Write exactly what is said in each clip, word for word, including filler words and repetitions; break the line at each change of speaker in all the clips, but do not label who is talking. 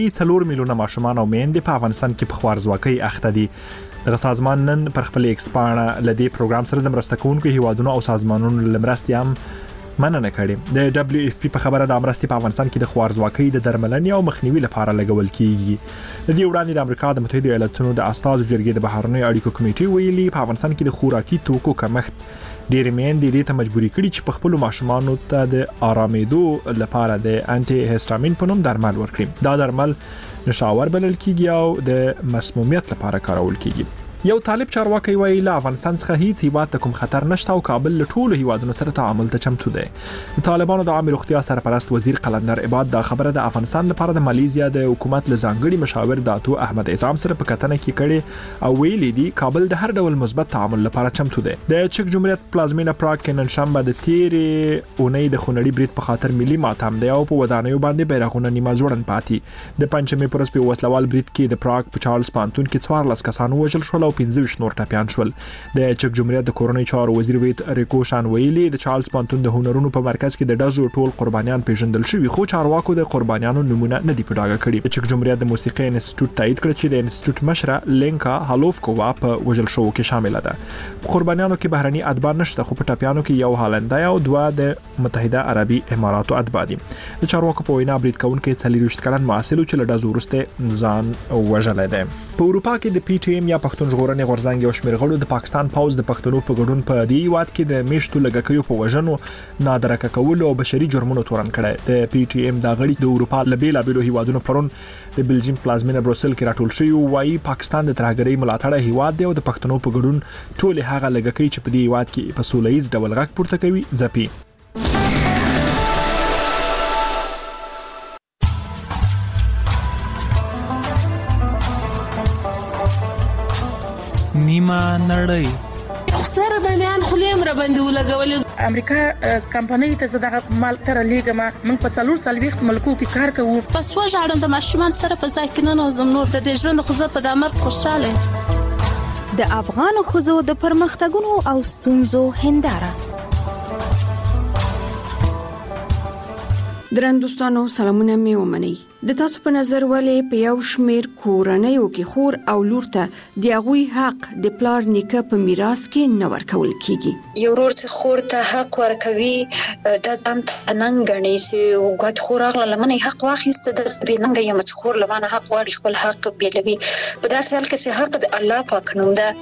څلور میلیونه ماشومان او میندې په افغانستان کې په خوارځواکۍ اخته دي. دغه سازمان نن پر خپل ایکس پاڼه له دې پروګرام سره د مرسته کوونکو هیوادونو او سازمانونو له مرستې هم مننه کړې. د دبليو اف پی په خبره د مرستې په افغانستان کې د خوارځواکۍ د درملنې او مخنیوي لپاره لګول کیږي. د دې وړاندې د امریکا د متحده ایالاتونو د استازو جرګې د بهرنیو اړیکو کمیټې ویلي په افغانستان کې د خوراکي توکو کمښت ډېر میندې دې ته مجبوري کړي چې په خپل ماشومانو ته د آرامېدو لپاره د انټي هیسټامین په نوم درمل ورکړي. دا درمل نشاور بلل کیږي او د مسمومیت لپاره کارول کیږي. یو طالب چارواکي وایي له افغانستان څخه هیڅ هیواد ته کوم خطر نشته او کابل له ټولو هیوادونو سره تعامل ته چمتو دی. د طالبانو د عامه روغتیا سرپرست وزیر قلندر عباد دا خبره د افغانستان لپاره د مالیزیا د حکومت له ځانګړي مشاور داتو احمد اعظم سره په کتنه کې کړي او ویلي دي کابل د هر ډول مثبت تعامل لپاره چمتو دی. د چک جمهوریت پلازمینه پراګ کې نن شنبه د تیرې اونۍ د خونړي برید په خاطر ملي ماتم دی او په ودانیو باندې بیرغونه نیمه ځوړند پاتې. د پنځمې پرس په وسلوال برید کې د پراګ په چارلز پانتون کې څوارلس کسان وژل شول او پنځه ویشت نور ټپیان شول. د چک جمهوریت د کورونی چارو وزیر ویت ریکوشان ویلي د چارلز پانتون د هنرونو په مرکز کې د ډزو ټول قربانیان پیژندل شوي خو چارواکو د قربانیانو نمونه نه دی په ډاګه کړي. د چک جمهوریت د موسیقي انسټیټیوټ تایید کړ چې د انسټیټیوټ مشره لینکا هالوفکووا په وژل شوو کې شامل ده. په قربانیانو کې بهرني اتباع نشته خو په ټپیانو کې یو هالندای او دوه د متحده عربي اماراتو اتباع دي. د چارواکو په وینا برید کوونکي څلور ویشت کلن محصل چې له ډزو وروسته ځان وژلی دی. په اروپا کې د پی ټی ایم یا پښتون ژغورنې غورځنګ یو شمېر غړو د پاکستان پوز د پښتنو په ګډون په دې هیواد کې د میشتو لګکیو په وژنو نادرکه کولو او بشري جرمونو تورن کړي. د پی ټی ایم د غړي د اروپا له بیلابېلو هیوادونو پرون د بلجیم پلازمینه بروسل کې راټول شوی وایي پاکستان د ترهګرۍ ملاتړ هیواد دی او د پښتنو په ګډون ټول هغه لګکۍ چې په دې هیواد کې په سولهییز ډول غږ پورته کوي ځپي.
نیمه نړۍ
سره د میان خلیم را باندې ولګولې.
امریکا کمپنۍ ته زداغه مال تر لیګما موږ په څلور سلويخت ملکو کې کار کوو.
پس وژاړم د ماشومان سره په ځای کې نه نوزم نور د دې ژوند خو زه په دامر خوشاله.
د افغان خزو د پرمختګونو او ستونزو هنداره.
درندوستانو سلامونه می ومني. د تاسو په نظر ولې په یو شمیر کورنیو کې خور او لور ته د هغوی حق د پلار نیکه په میراث کې نه ورکول کیږي؟
یو ورور چې خور ته حق ورکوي د ځان تننګ غني چې وګت خور اغله لمنه حق واخیسته د بننګ یم چې خور لمنه حق واړي خپل حق بیلوي په داسې حال کې چې حق د الله پاک نوم ده.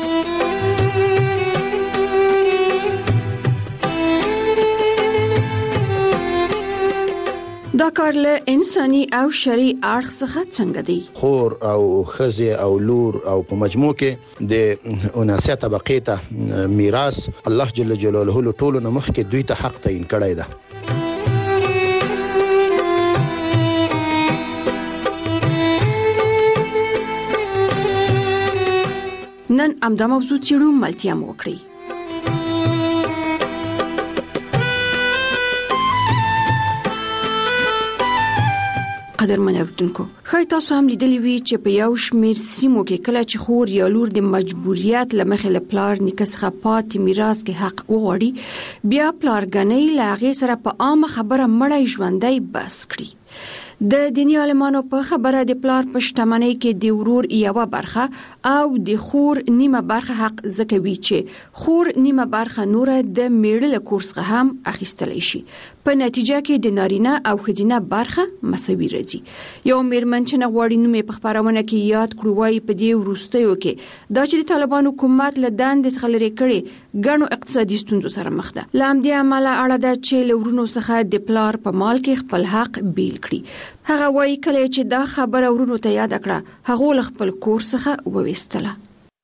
دا کار له انساني او شرعي اړخ څخه څنګه دی؟
خور او خزه او لور او په مجموع کې د اناسه طبقه ته میراث الله جل جلاله له ټولو نه مخکې دوی ته حق تعین کړی ده.
نن امدا موضوع چیرو ملتیا مو کړی. قدرمن اوردونکو خای تاسو هم لیدلی وی چې په یو شمیر سیمو کې کله چې خور یا لور د مجبوریت لمخې له پلار نیکه څخه پاتې میراث کې حق وغواړي بیا پلارګنۍ له هغې سره په عامه خبره مړی ژوندی بس کړي. د دینی عالمانو په خبره د پلار په شتمنۍ کې د ورور یوه برخه او د خور نیمه برخه حق ځکه وي چې خور نیمه برخه نوره د میړه له کور څخه هم اخیستلی شي. په نتیجه کې د نارینه او ښځینه برخه مساوي راځي. یو میرمن چې نه غواړي نوم یې په خپرونه کې یاد کړو وایي په دې وروستیو کې دا چې د طالبانو حکومت له دندې څخه لرې کړي ګڼو اقتصادي ستونزو سره مخ ده. له همدې امله اړه ده چې له ورونو څخه د پلار په مال کې خپل حق بیل کړي. هغه وایي کله چې دا خبره ورونو ته یاد کړه هغه له خپل کور څخه وویستله.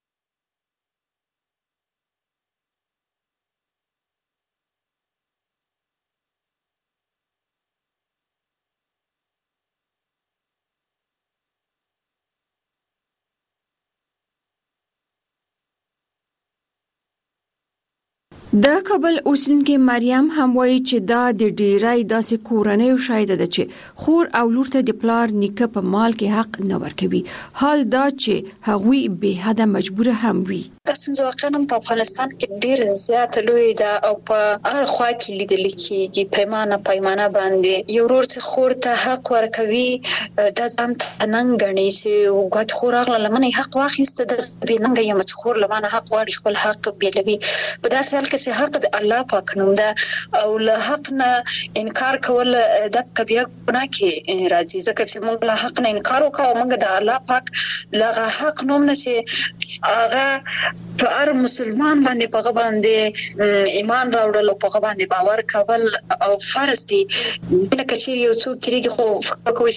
د کابل اوسیدونکې مریم هم وایي چې دا د ډیری داسې کورنیو شاهده ده چې خور او لور ته د پلار نیکه په مال کې حق نه ورکوي، حال دا چې هغوی به حده مجبور هم وي.
دا ستونزه واقعا په افغانستان کې ډیر زیات لوی ده او په هر خوا کې لیدل کېږي. پرمانه پیمانه باندې یو ورور څخه خور ته حق ورکوي د ځان تننګ غني چې وګت خور اغله لمنه حق واخیسته د بننګ یم چې خور لمنه حق واړي خپل حق بیلوي. په داسې حال کې چې حق د الله پاک نوم ده او له حق نه انکار کول د کبیره ګناه کې راځي. ځکه چې موږ له حق نه انکار وکړو موږ د الله پاک لغه حق نوم نه چې هغه په هر مسلمان باندې په باندې ایمان راوړل او په باندې باور کول او فرض دي. لکه چې یو څوک کېږي خو فکر کوي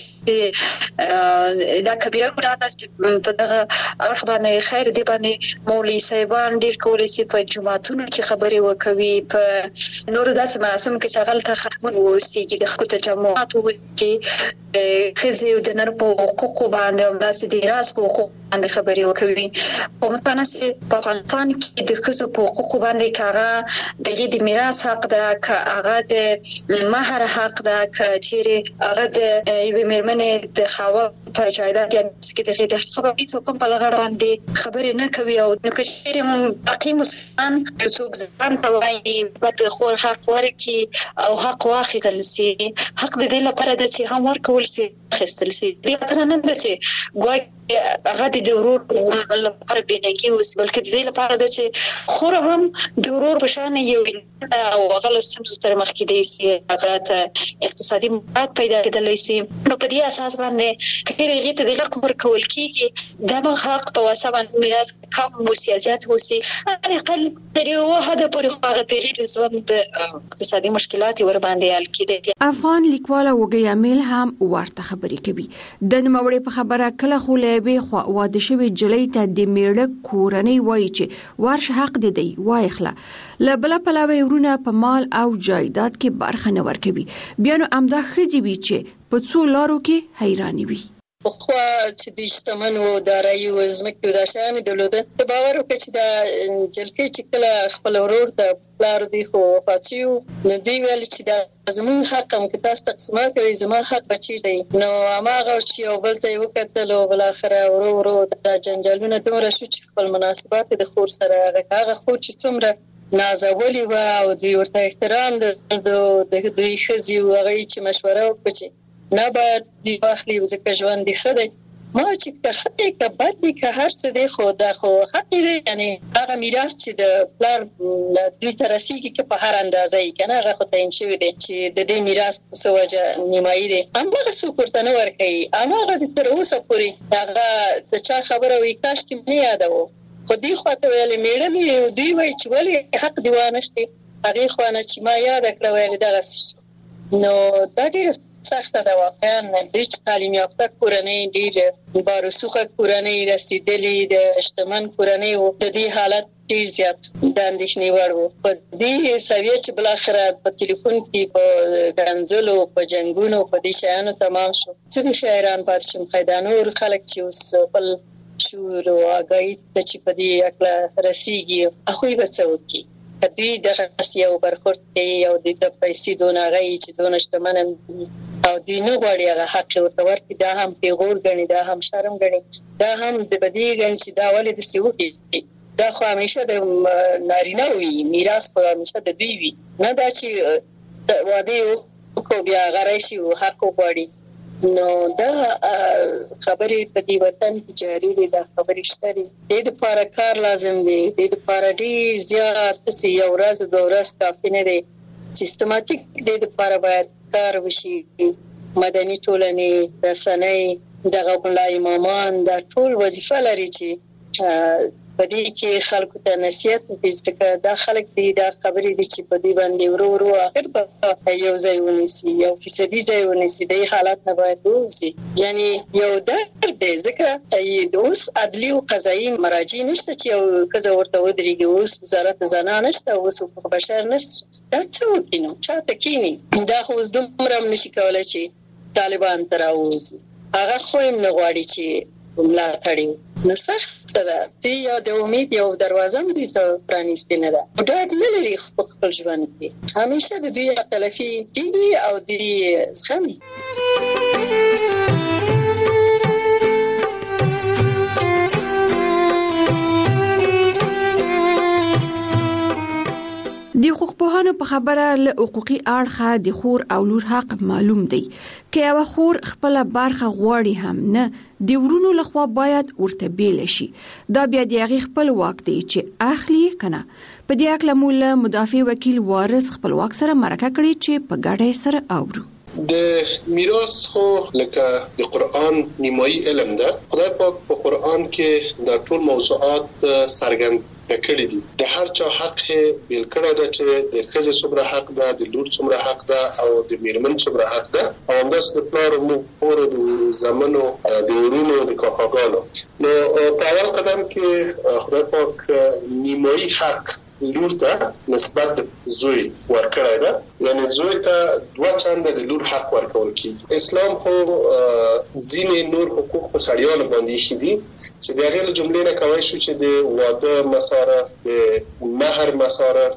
چې دا کبیره ګناه ده چې په دغه اړخ باندې خیر دی باندې مولوي صاحبان ډیر کولای شي په جمعتونو کې خبرې وکوي په نور داسې مراسم کې چې غلطه ختمون وسیږي د خو تجمعات وکړي خزي د نر په حقوق باندې او داسې د راس په حقوق باندې خبرې وکوي. په مثلا چې په افغانستان کې د خزو په حقوق باندې کاغه دغه د میراث حق ده کاغه د مہر حق ده کچېره هغه د یوې مېرمنې د خاوه په جایداد یا کې دغه د خبرې څو کوم په لغړ باندې خبرې نه کوي او نو کچېره باقي مسلمان یو څوک ځان ته وایي بد خور حق ورکي او حق واخیستل سي. حق د دې لپاره د چې هم ورکول سي خستل سي دې تر نه ده چې ګوي هغه د ورور لپاره بنګي اوس بلکې د دې لپاره د چې خور هم د ورور په شان یو او هغه له سمز تر مخ کې دی سي هغه ته اقتصادي مفاد پیدا کېدلی سي. نو په دې اساس باندې کله هغه ته د حق ورکول کیږي د حق په واسطه باندې میراث کم او سیاست وسی اقل تر یو حد پورې هغه تغیر ژوند اقتصادي مشکلات ور باندې حل کېدي.
افغان لیکواله وګیا میل هم ورته خبرې کوي. د نوموړي په خبره کله خو به خو واده شوی جلۍ ته د میړه کورنۍ وایي چې ورش حق دی دی وایخله لبل په علاوه ورونه په مال او جایداد کې برخه نه ورکوي. بیا نو امدا خځې وی چې په څو لارو کې حیرانی وي.
خو چې د اجتماعي او دارایی او زمکه د شان دولت ته باور وکړي چې د جلکې چې کله خپل ورور ته پلار دی خو وفاتیو نو دی ویل چې د زمون حق هم کې تاسو تقسیمات کوي زما حق بچی دی. نو هغه چې یو بل ته وکړل او بل اخره ورو ورو د جنجالونو دوره شو چې خپل مناسبات د خور سره هغه خور چې څومره نازولي و او دوی ورته احترام د دوی خزي او هغه چې مشوره وکړي نه باید دی واخلي ځکه ژوند دی خدای ما چې که خدای که بد دی که هر څه دی خو دا خو حق دی. یعنی هغه میراث چې د پلار دوی ته رسیږي که په هر اندازه یې کنه هغه خو تعین شوی دی چې د دې میراث په څه وجه نیمایي دی هماغه څوک ورته نه ورکوي هماغه د تر اوسه پورې هغه د چا خبره وي کاشکې مې یادوو خو دې خواته ویلې میړه مې دوی وایي چې ولې حق دی وانشتې هغې خوا نه چې ما یاده کړه ویلې دغسې نو دا ډېره سخته ده واقعا. د تعلیم یافته کورنۍ ډېر بارسوخه کورنۍ رسیدلې د شتمن کورنۍ او د دې حالت ډېر زیات د اندېښنې وړ و. په دې سویه چې بل اخره په ټلیفون کې په ګنځلو په جنگونو په دې شیانو تمام شو څه به شاعران پاتې شم خیدا نور خلک چې اوس بل شور او اگاهی ته چې په دې اکله رسیږي هغوی به څه وکړي. دوی دغه یو برخورد کوي او د پیسې دونه غي چې دونه شتمن او دوی نه غواړي هغه حق ورته ورکړي دا هم پیغور غني دا هم شرم غني دا هم د بدی غن چې دا ولې د سیوږي دا خو همیشه د نارینه وي میراث خو همیشه د دوی وي نه دا چې واده کو بیا غرایشي او حق غواړي. نو دا خبرې په دې وطن کې جاری دي دا خبرې شته دي د دې لپاره کار لازم دی د دې لپاره ډیر زیات سی یو ورځ دوه ورځې کافي نه دی سیستماتیک د دې لپاره باید کار وشي. مدني ټولنې رسنۍ دغه بلای امامان دا ټول وظیفه لري چې په دې کې خلکو ته نصیحت وکړي دا خلک دي دا خبرې دي چې په دې باندې ورو ورو اخر په یو ځای ونیسي یو فیصدي ځای ونیسي د حالت نه باید وځي. یعنی یو درد دی ځکه د اوس عدلي او قضایي مراجع نشته چې یو کزه ورته ودرېږي اوس وزارت زنانه نشته اوس حقوق بشر نشته دا څه وکینو چاته کینی دا خو اوس دومره نشي کولای چې طالبان تر اوس هغه خو هم نه غواړي چې ملاتړ نو سخت ده تی یا د امید یو دروازه دوی ته پرانیستې نه ده ډاډ نه لري خپل ژوند کې همیشه د دوی تلفي کیږي او دوی زغمي.
خبره له حقوقي اړخه د خور او لور حق معلوم دی که یو خور خپل برخه غواړي هم نه د ورونو لخوا باید ورته بیل شي. دا بیا د هغې خپل واک دی چې اخلي کنه. په دې اړه مو له مدافع وکیل وارث خپل واک سره مرکه کړې چې په ګډه سره اورو.
د میراث خو لکه د قرآن نیمایي علم ده. خدای پاک په قرآن کې د ټول موضوعات څرګند کړی دي. د هر چا حق بیل کړی ده چې د ښځې څومره حق ده، د لور څومره حق ده او د میرمن څومره حق ده، او همداسې د پلار او مور د زامنو د ورونو د کاکاګانو. نو په اول قدم کې خدای پاک نیمایي حق لور ته نسبت زوی ورکړی ده، یعنی زوی ته دوه چنده د لور حق ورکول کیږي. اسلام خو ځینې نور حقوق په سړیانو باندې ایښي دي چې د هغې له جملې نه کولی شو چې د واده مصارف، د مهر مصارف،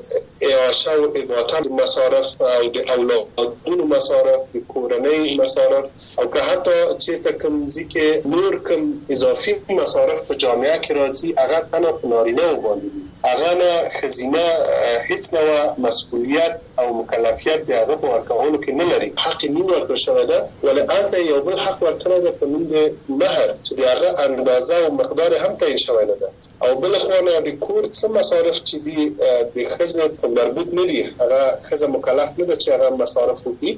د اعاشه او اضاعت مصارف او د اولادونو مصارف، د کورنۍ مصارف، او که حتی چېرته کوم ځای کې نور کوم اضافي مصارف په جامعه کې راځي هغه تنها په نارینه‌و باندې دي. هغه نه ښځینه هیڅ ډول مسؤلیت او مکلفیت د هغه په ورکولو کې نه لري. حق یې نه ورکړل شوی ده، ولې هلته یو بل حق ورکړی ده په نوم د مهر چې د هغه اندازه او مقدار هم تعیین شوی نه ده. او بل خو نه د کور څه مصارف چې دي د ښځې په مربوط نه دي، هغه ښځه مکلف نه ده چې هغه مصارف وکړي،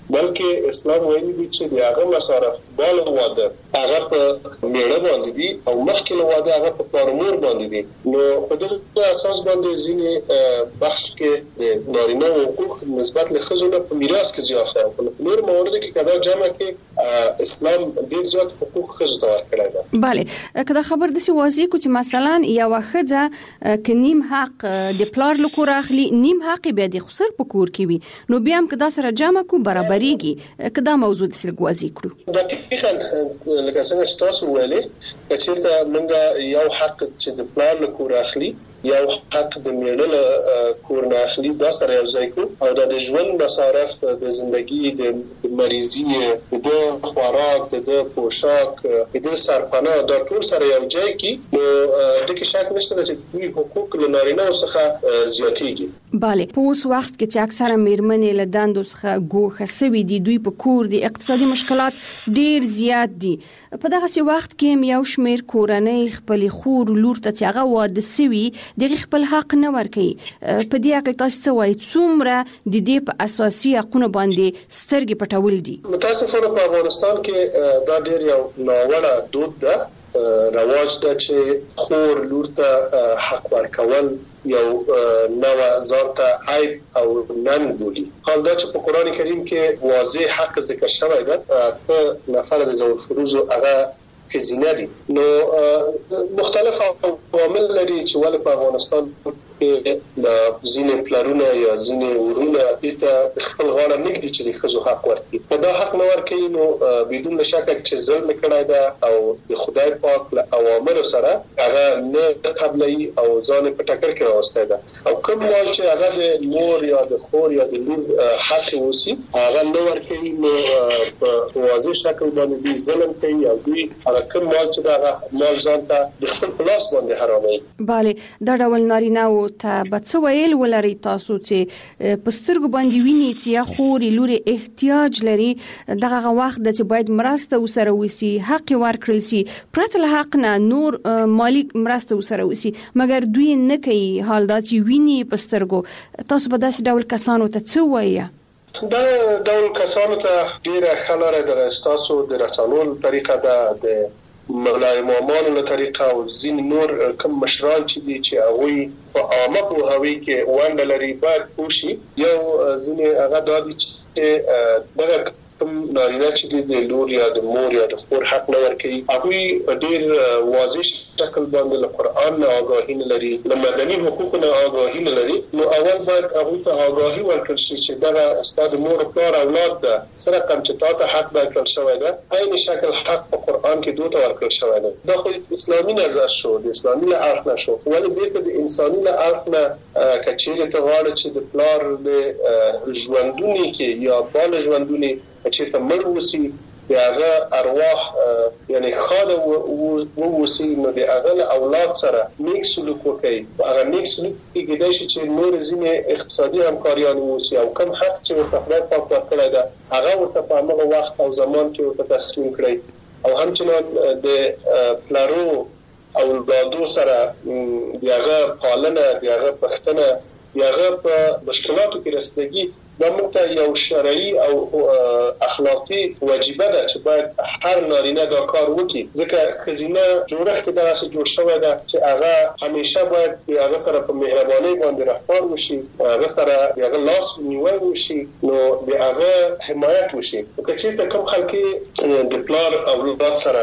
بلکې اسلام وایي دي چې د هغه مصارف بالغ واده هغه په میړه باندې دي او مخکې له واده هغه په پلار مور باندې دي. نو په دغه اساس باندې ځینې بخش کې د نارینه حقوق نسبت له ښځو نه په میراث کې زیات دي. په نور موارد کې کدا جمع کې اسلام ډېر زیات حقوق ښځو ته ورکړی ده.
بله، کدا خبر دسی واضح کو چې مثلا یو ښځه ک نیم حق د پلار له کور اخلي، نیم حق بیا د خسر په کور کې وي، نو بیا هم کدا سره جمع کو برابرېږي. کدا موضوع د سر واضح کړو.
دقیقاً لکه څنګه چې تاسو ویلې چې تا موږ یو حق چې د پلار له کور اخلي، یو حق د میړه له کور نه اخلي، دا سره یو ځای کو، او د ژوند مصارف، د ژوندۍ، د مریضي، د خوراک، د پوشاک، د سرپناه، دا ټول سره یو ځای کی. نو د کې شک نشته چې دوی حقوق له نارینه څخه زیاتېږي.
بله، په اوس وخت کې چې اکثره میرمنې له دندو څخه ګوښه سوي دي، دوی په کور د اقتصادي مشکلات ډیر زیات دي. په دغه وخت کې یو شمیر کورنۍ خپل خور لور ته چې هغه واده سوي دغه خپل حق نه ورکوي. په دې اړه تاسو څه وایي؟ څومره د دې په اساسي حقونو باندې سترګې پټول دي؟
متاسفانه په افغانستان کې دا ډیر یو ناوړه دود ده، رواج ده چې خور لور ته حق ورکول یو نوع ځان ته عیب او نن بولي. حال دا چې په قرآن کریم کې واضح حق ذکر شوی ده، ته نفر د ذوی الفروض هغه ښځینه دي. نو مختلف عوامل لري چې ولې په افغانستان کې ځینې پلرونه یا ځینې ورونه دې ته خپل غاړه نږدي چې د ښځو حق ورکړي. که دا حق نه ورکوي نو بدون شکه چې ظلم کړی ده او د خدای پاک له اوامرو سره هغه نه قبلوي او ځان په ټکر کې راوستی ده. او کوم مال چې هغه د مور یا د خور یا د لور حق اوسي هغه نه ورکوي، نو په واضح شکل باندې دوی ظلم کوي او دوی هغه کوم مال چې هغه مال ځان ته د خپل په لاس باندې حراموي.
بله، دا ډول نارینه ته به څه ویل ولري تاسو چې په سترګو باندې ویني چې یا خورې لورې احتیاج لري، دغه وخت ده چې باید مرسته ورسره وشي، حق ورکړل شي، پرته له حق نه نور مالی مرسته ورسره وشي، مګر دوی نه کوي. حال دا چې ویني په سترګو، تاسو به داسې ډول کسانو ته څه وایي؟
دا ډول کسانو ته ډیره ښه لاره ده ستاسو د رسولو طریقه ده، د مولا امامانو له طریقه او ځینې نور کوم مشران چې دي چې هغوی په عامه پوهاوي کې ونډه لري باید پوه شي. یو ځینې هغه دا دي چې دغه کوم نارینه چې دي د لور یا د مور یا د خور حق نه ورکوي، هغوی په ډېر واضح شکل باندې له قرآن نه آګاهي نه لري، له مدني حقوقو نه آګاهي نه لري. نو اول باید هغوی ته آګاهي ورکړل شي چې دغه ستا د مور او پلار اولاد ده، څه رقم چې تا ته حق درکړل شوی ده، عین شکل حق په قرآن کې دوی ته ورکړل شوی ده. دا خو اسلامي نظر شو، د اسلامي له اړخ نه شو، ولې بېرته د انساني له اړخ نه که چېرې ته غواړې چې د پلار د ژوندونې کې یا بال ژوندونې چېرته مړ وسي، د هغه ارواح یعنی خاله و وسی نو د هغه اولاد سره نیک سلوک وکړي هغه نیک سلوک کې کېدای شي چې نور ځینې اقتصادي همکاریان وسی او کم حق چې ورته خدای پاک ورکړی ده هغه ورته په هغه وخت او زمان کې ورته تسلیم کړي او همچنان د پلارو اولادو سره دغه پالنه دغه پښتنه دغه په مشکلاتو کې رسیدګي دا موږ یو شرعي او اخلاقی واجبه ده چې باید هر نارینه دا کار وکړي ځکه خزینه جوړښت داسې جوړ شوی ده چې هغه همیشه باید هغه سره په مهرباني باندې رفتار وشي هغه سره هغه لاس نیول وشي نو د هغه حمایت وشي او که چېرته کوم خلک د پلار اولاد سره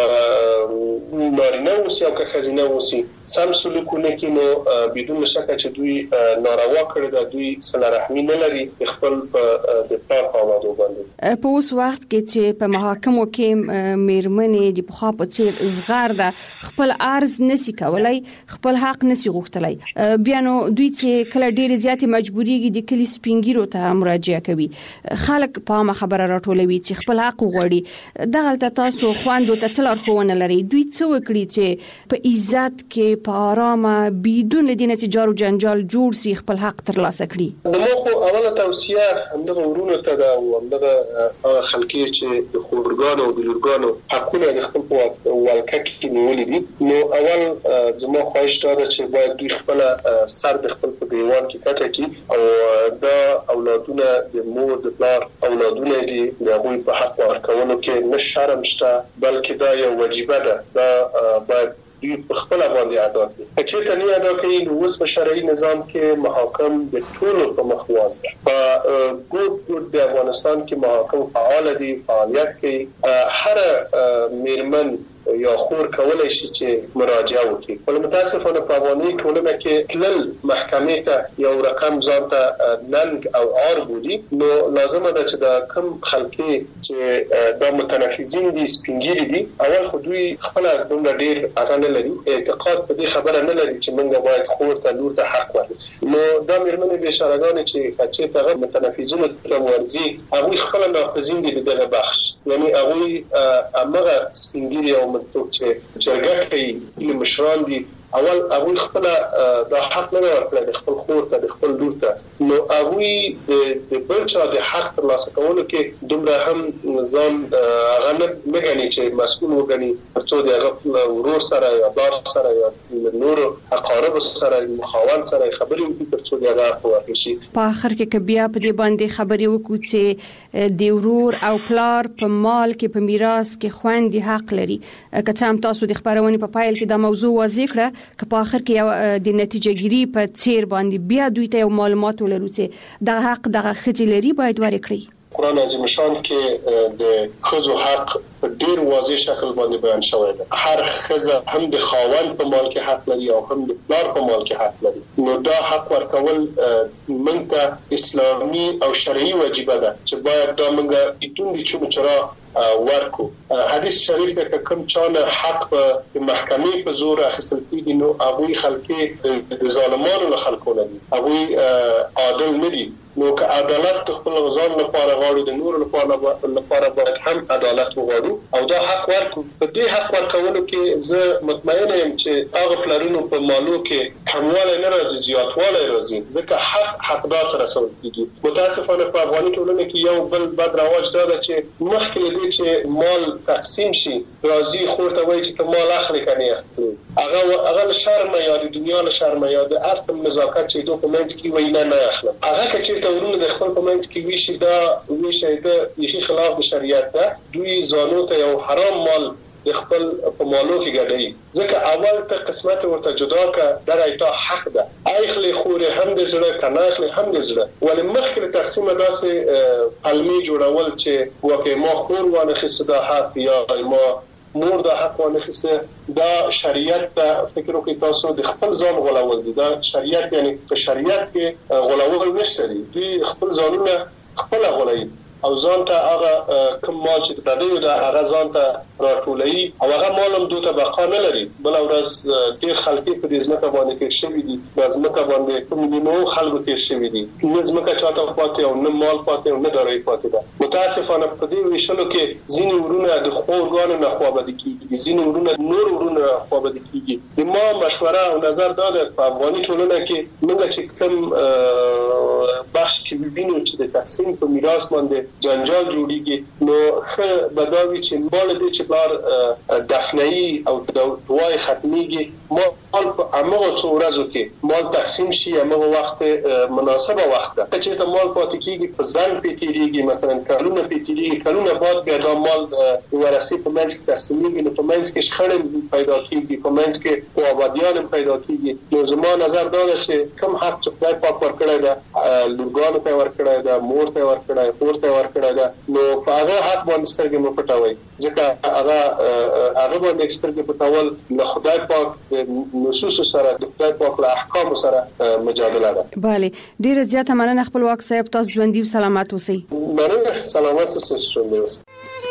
نارینه وسی او که خزینه وسی سم سلوکونه کې نو بدون شک چې دوی ناروا کړی دا دوی صله رحمی نه لري خپل په د پلار اولادو باندې
په اوس وخت کې چې په محاکمو کې میرمنې د پخوا په څیر زغار ده خپل عرض نسی کولای خپل حق نسی غوښتلای بیا نو دوی چې کله ډېر زیات مجبوریږي د کلی سپینګیرو ته مراجعه کوي خلک په ما خبره راټولوي چې خپل حق وغواړي دغه تاسو خواندو ته څلور خوونه لري دوی څه وکړي چې په عزت کې په آرامه بدون لدینه چې جارو جنجال جوړ سي خپل حق ترلاسه کړي
نو خو اوله توصیه همدغه ورونو ته دا او همدغه خلکي چې د خورګانو او د لورګانو حقونه د خپل په ولکه کې نیولې دي نو اول زما خواهش دا ده چې باید دوی خپل سر د خپل په دیوان کې کټه کړي او دا اولادونه د مور د پلار اولادونه دي د هغوی په حق ورکولو کې نه شرم شته بلکې دا یو واجبه ده دا باید دوی په خپل باندې ادا کړي چې ته نه ادا کوي نو اوس په شرعي نظام کې محاکم د ټولو په مخواز ده په ګوت ګوت د افغانستان کې محاکم فعال دي فعالیت کوي هر میرمن یا خور کولای شي چې مراجعه وکړي ول متاسفانه په افغاني ټولنه کې تلل محکمې ته یو رقم ځان ته ننګ او عار بودي نو لازمه ده چې دا کم خلکي چې دا متنفذین دي سپینګری دي اول خو دوی خپل دومره ډیر هغه نه لري اعتقاد په دې خبره نه لري چې موږ باید خور ته لور ته حق ورکړو نو دا میرمنې به شرګان چې چې هغه متنفذین ته ورزي هغه خپل ناقضین دي دغه بخش یعنی هغه هغه سپینګری او مطلب چې جرګه کوي د مشران دي اول هغه خپل د حق نه ورکړي د خپل خور ته د خپل لور ته نو هغه د بل چا د حق ترلاسه کولو کې دومره هم ځان هغه نه غني چې مسؤل وګڼي ترڅو د هغه ورور سره یا بار سره یا نور اقارب سره مخاون سره خبرې وکړي ترڅو د هغه ورکشي
په اخر کې بیا په دې باندې خبرې وکړو چې د ورور او پلار په مال کې په میراث کې خويندې حق لري که څه هم تاسو د خبرونې په پایل کې دا موضوع واضح کړه که په اخر کې یو د نتیجه ګیری په څیر باندې بیا دوی ته معلومات ولرو چې د حق دغه خځې لري باید ورکړي
قرآن عظیم شان کې د خزو حق په ډیر واضح شکل باندې بیان شوی دی هر خزه هم د خاوند په مال کې حق لري او هم د پلار په مال کې حق لري نو دا حق ورکول موږ ته اسلامي او شرعي واجبه ده چې باید دا موږ بدون د چونو چرا ورکو حدیث شریف ده که کوم چانه حق په محکمې په زور اخیستل کیږي نو هغوی خلک د ظالمانو له خلکونه دي هغوی عادل نه دي نو که عدالت خپل ځان لپاره غواړو د نور لپاره لپاره باید هم عدالت وغواړو او دا حق ورکو په دې حق ورکولو کې زه مطمئن یم چې هغه پلرونو په مالو کې کموالی نه راځي زیاتوالی راځي ځکه حق حقدار ته رسول کیږي متاسفانه په افغاني ټولنه کې یو بل بد رواج دا ده چې مخکې دې چې مال تقسیم شي راځي خور ته وایي چې ته مال اخلي کني اخلي هغه هغه شرم یا د دنیا له شرم یا د ارث نزاکت چې دوی په منځ کې وایي نه نه اخلم هغه چې ورونه د خپل په منځ کې ویشي دا ویشي د یشي خلاف د شریعت ده دوی زانو ته یو حرام مال د خپل په مالو کې ګډي ځکه اول ته قسمت ورته جدا کا دغه ایته حق ده اخلي خوري هم د زړه کنه اخلي هم د زړه ولې مخکې تقسیم داسې علمي جوړول چې وکه ما خور وانه خصدا حق یا ما مور د حق ونه خسته دا شریعت ته فکر وکړئ تاسو د خپل ځان غولول دي دا شریعت یعنی په شریعت کې غولول نشته دي دوی خپل ځانونه خپل غولوي او ځان ته هغه کوم مال چې د دې د هغه ځان ته راټولي او هغه مال هم دوی ته بقا نه لري. بل ورځ ډیر خلک په دې ځمکه باندې کې شوي دي، د ځمکه باندې کوم نیمو خلکو تیر شوي دي، نه ځمکه چاته پاتې او نه مال پاتې او نه داري پاتې ده. متاسفانه په دې ویشلو کې ځینې ورونه د خورګانو نه خوابدي کیږي، ځینې ورونه نور ورونه خوابدي کیږي. د ما مشوره او نظر دا ده په افغاني ټولنه کې موږ چې کوم بخش کې وینو چې د تقسیم په میراث باندې جنجال جوړیږي، نو ښه بداوي چې مال دې چې بلار دفنه‌ای او دوای ختميږي، مال په هغه څو ورځو کې مال تقسیم شي، هغه وخت مناسبه وخت ده چې ته مال پاتې کیږي په ځان پیتیریږي، مثلا کلونه پیتیریږي، کلونه بعد بیا دا مال ورثي په منځ کې تقسیمېږي، نو په منځ کې شخړې پیدا کیږي، په منځ کې آبادیان پیدا کیږي. نو زما نظر دا ده چې کوم حق چې خدای پاک ورکړی ده، لورګانو ته ورکړی ده، مور ته ورکړی، خور ته ورکړی ده، نو په هغه حق باندې سترګې مو پټوي، ځکه هغه هغه باندې سترګې پټول له خدای پاک د نصوص سره د خدای پاک له احکام سره مجادله ده.
بله، ډیره زیاته مننه خپلواک صاحب، تاسو ژوندۍ او سلامت اوسئ.
مننه، سلامت اوسئ، ژوندۍ اوسئ.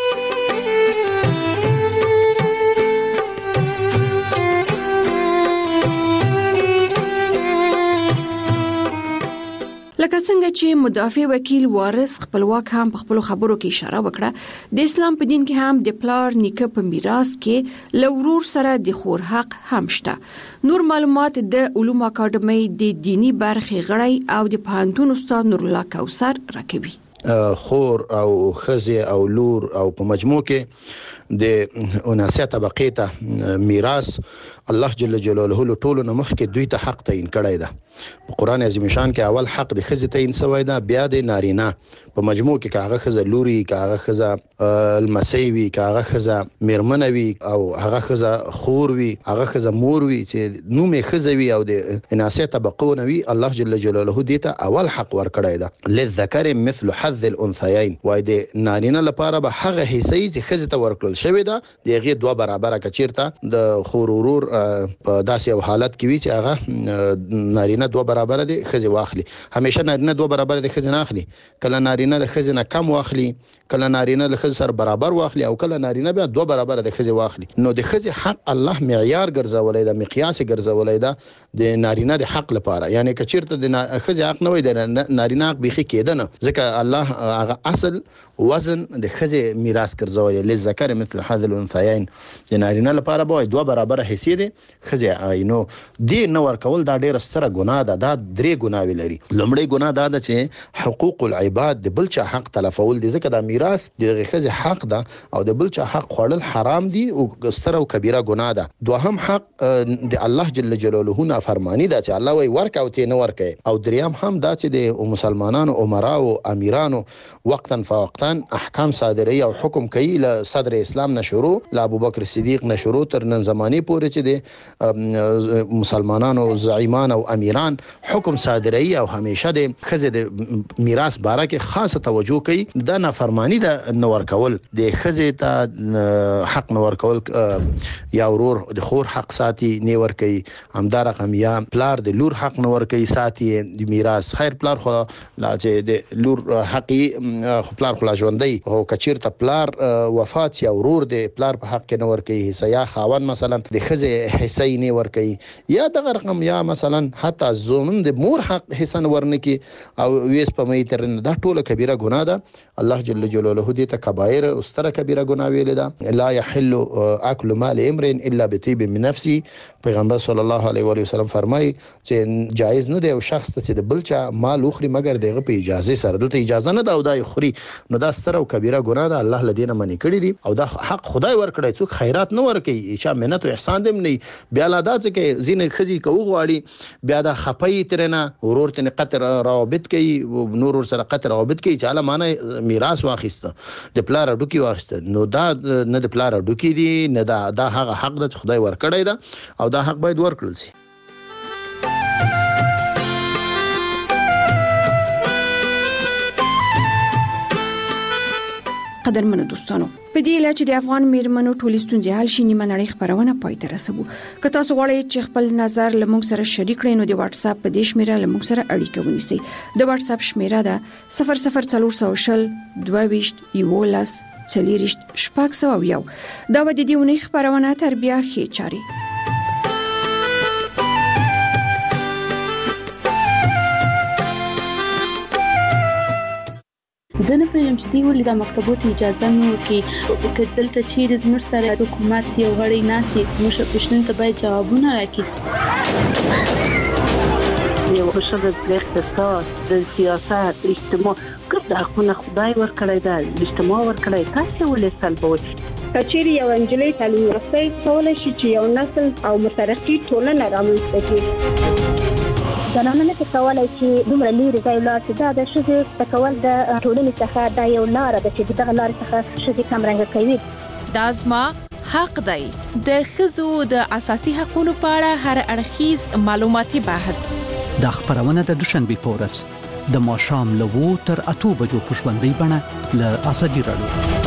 لکه څنګه چې مدافع وکیل وارث خپلواک هم په خپل خبرو کې اشاره وکړه، د اسلام په دین کې هم د پلار نیکه په میراث کې لورور سره د خور حق هم شته. نور معلومات د علوم اکاډمي د دینی برخې غړی او د پوهنتون استاد نور الله کوثر راکوي.
خور او خزه او لور او په مجموع کې د اناسه طبقه ته میراث الله جل جلاله له ټولو نه مخکې دوی ته حق تعین کړی ده. په قران عظیم شان کې اول حق د خزه تعین شوی ده، بیا د نارینه په مجموع کې کاغه خزه لوري، کاغه خزه المسیوي، کاغه خزه میرمنوي او هغه خزه خور وي، هغه خزه مور وي چې نومې خزه وي او د اناسه طبقه نوي. الله جل جلاله دې ته اول حق ورکړی ده، للذکر مثل حظ الانثيين، وای د نارینه لپاره به هغه حصې چې خزه ته ورکړل شوی ده دغه دوه برابر کچیرته د خور ورور په داسې یو حالت کې وي چې هغه نارینه دوه برابر دي خزه واخلي. همیشه نارینه دوه برابر دي خزه نه اخلي، کله نارینه د خزه نه کم واخلي، کله نارینه د خزه سره برابر واخلي، او کله نارینه بیا دوه برابر د خزه واخلي. نو د خزه حق الله معیار ګرځولای دا، مقیاس ګرځولای دا د نارینه د حق لپاره. یعنی کچیرته د خزه حق نه وي د نارینه حق بيخي کېدنه، ځکه الله هغه اصل وزن د خزه میراث ګرځولای، لذکر مثل حظ الانثيين، د نارینه لپاره به دوه برابر حصے دي خزه. اینو دی نو ورکول دا ډیره ستره ګناه ده. دا درې ګناوي لري. لومړی ګناه دا ده چې حقوق العباد د بلچا حق تلفول دي، ځکه دا میراث د خزه حق ده او د بلچا حق خوړل حرام دي او ستره او کبیره ګناه ده. دوهم حق د الله جل جلاله نه فرمانی ده چې الله وی ورک او تی نه ورکه. او دریم هم دا چې د مسلمانانو عمرا او امیرانو وقتا فوقتا احکام صادري او حکم کوي له صدر اسلام نشورو له ابو بکر صدیق نشورو تر نن زمانه پورې چې د مسلمانانو زعیمان او امیران حکم صادري او همیشه د خزه د میراث باره کې خاصه توجه کوي. دا نافرمانی د نور کول، د خزه ته حق نور کول، یا ورور د خور حق ساتي نور کوي، همدار رقم یا پلار د لور حق نور کوي ساتي د میراث. خیر پلار خو لا چې د لور حقي خو پلار خو ژوندۍ او کچیرته پلار وفات یا ورور د پلار په حق کې نور کوي حصہ، یا خاون مثلا د خزه حصہ نه ور کوي، یا دغه رقم یا مثلا حتی زومن د مور حق حصہ ورنه کی او ویس په مې تر دا ټوله کبیره ګناه ده. الله جل جلاله دې ته کبایر او ستره کبیره ګناه ویل ده. لا يحل اكل مال امرئ الا بطيب من نفسه. پیغمبر صلی الله علیه و آله وسلم فرمایي چې جایز نه دی او شخص ته د بلچا مال اخري مگر دغه په اجازه سره، دلته اجازه نه ده او دا خوري، نو دا ستره او کبیره ګناه ده. الله لدینه منی کړی دی او دا حق خدای ورکړی، څوک خیرات نه ورکي، چې منت او احسان دې نه بیا لا دا چې زین خزي کو غواړي بیا دا خپي ترنه ورور ته قطر روابط کوي، نور سره قطر روابط کوي چې اله معنی میراث واخیسته د پلار ډوکی واخیسته، نو دا نه د پلار ډوکی دی نه دا دا هغه حق ده خدای ورکړی ده او دا حق باید ورکړل شي.
قدرمنو دوستانو، په دې لاره چې د افغان میرمنو ټولې ستونزې حل شي نیمه نړۍ خبرونه پای ته رسوو. که تاسو غواړئ چې خپل نظر له موږ سره شریک کړئ نو د واتس اپ په دې شمیره له موږ سره اړیکه ونیسئ. د واتس اپ شمیره ده صفر صفر څلور سوه شل دوه ویشت یولس څلېرویشت شپږ سوه او یو. دا به د دې اونۍ خپرونه تر بیا ښې چارې.
زه نه پوهېږم چې دوی ولې دا مکتبو ته اجازه نه ورکوي. که دلته چیرې زموږ سره حکومت یو غړی ناست وي، زموږ پوښتنو ته باید جوابونه راکړي.
یو ښځه د اقتصاد، د سیاست، اجتماع ګډ حقونه خدای ورکړی ده، اجتماع ورکړی، تاسې ولې سلبوئ؟
که چیرې یو نجلۍ تعلیم یافته کولی شي چې یو نسل او مترقي ټولنه رامنځته کړي.
زنانه نه کولای چې دومره لري ځای ولاړ شي. دا د ښځې تکول د ټولنې څخه دا یو لاره ده چې دغه لارې څخه ښځې کمرنګه کوي.
دا زما حق دی. د ښځو د اساسي حقوقو په اړه هر اړخیز معلوماتي بحث
د خبرونه د دوشنبه په ورځ د ماښام له اوو تر اته بجو په ژوندۍ بڼه له ازادي راډیو.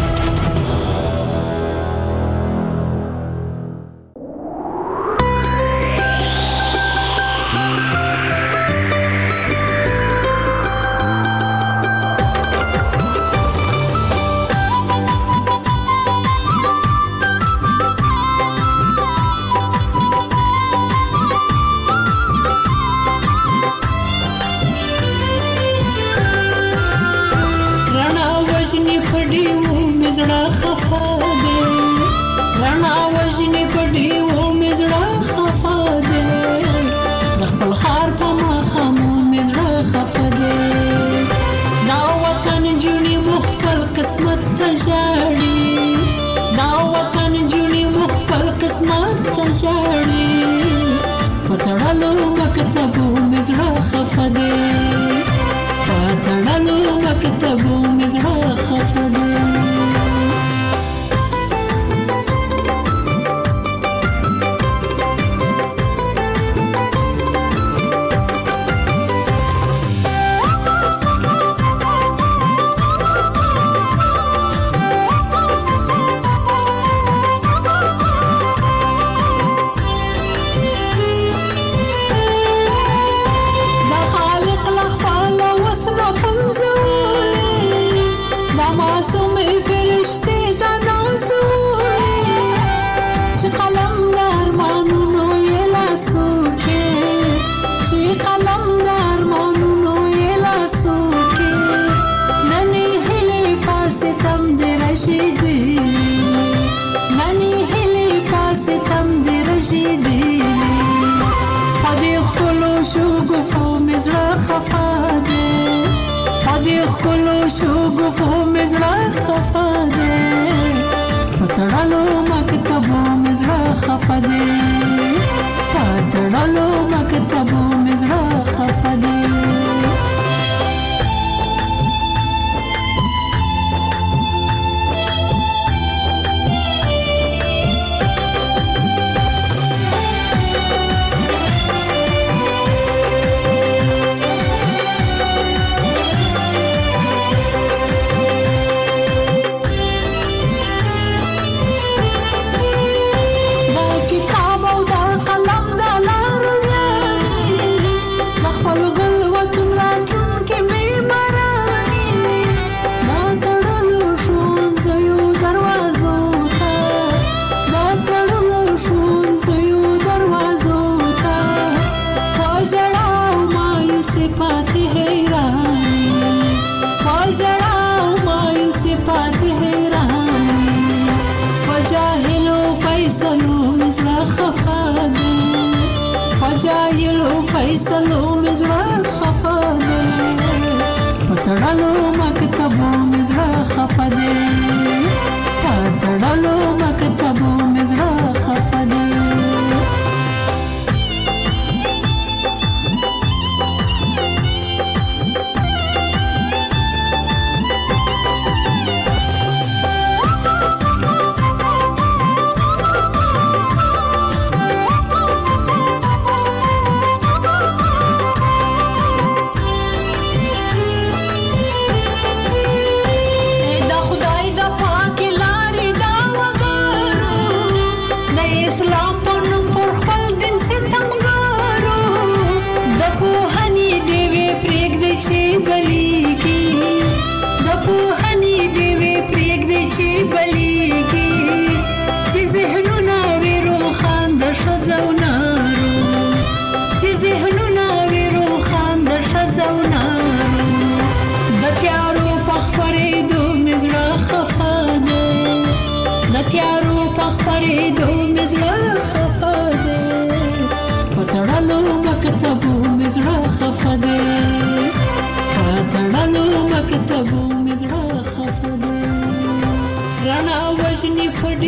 چې بلیږي چې ذهنونه وي روښان د ښځو نارو چې ذهنونه وي روښان د ښځو نارو د تیارو په خپرېدو مې زړه خفه دی د تیارو په خپرېدو مې زړه خفه دی په تړلو مکتبو مې زړه خفه دی په تړلو مکتبو مې زړه خفه دی رڼا وژني په